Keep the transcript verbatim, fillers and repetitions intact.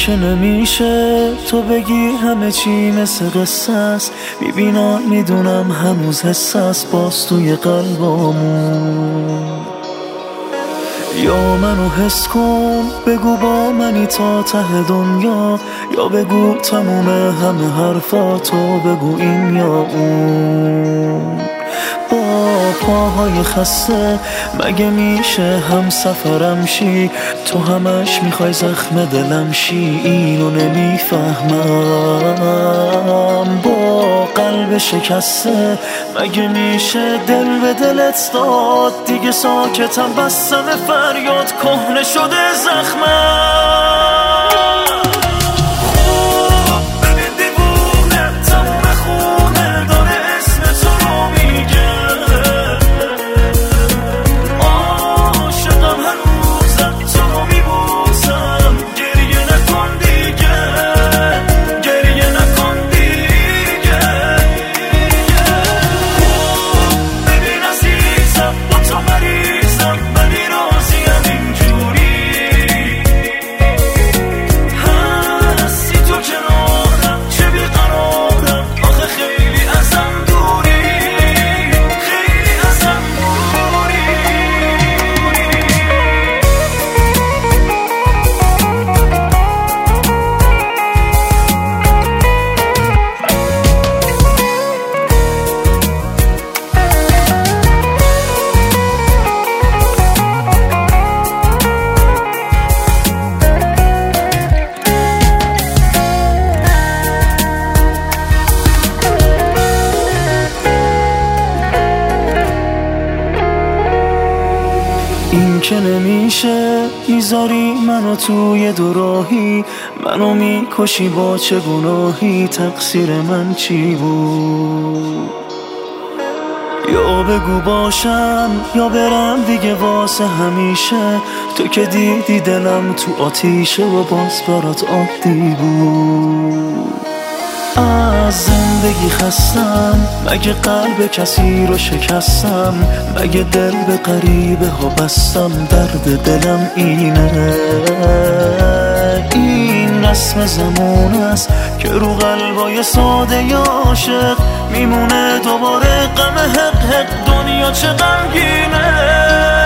که نمیشه تو بگی همه چی مثل قصه است. میبینم میدونم هنوز حس است باز توی قلبامون. یا منو حس کن بگو با منی تا ته دنیا، یا بگو تموم همه حرفاتو بگو این یا اون. با پاهای خسته مگه میشه هم سفرم شی؟ تو همش میخوای زخم دلم شی، اینو نمیفهمم. با قلب شکسته مگه میشه دل به دلت داد؟ دیگه ساکتم بستم فریاد کهنه شده زخمم. این که نمیشه میذاری منو توی دوراهی، منو میکشی با چه گناهی؟ تقصیر من چی بود؟ یا بگو باشم یا برم دیگه واسه همیشه. تو که دیدی دلم تو آتیشه و باز برات عادی بود. از زندگی خستم مگه قلب کسی رو شکستم؟ مگه دل به غریبه ها بستم؟ درد دلم اینه، این رسم زمان است که رو قلبای ساده ی عاشق میمونه دوباره غم حق حق. دنیا چه غمگینه.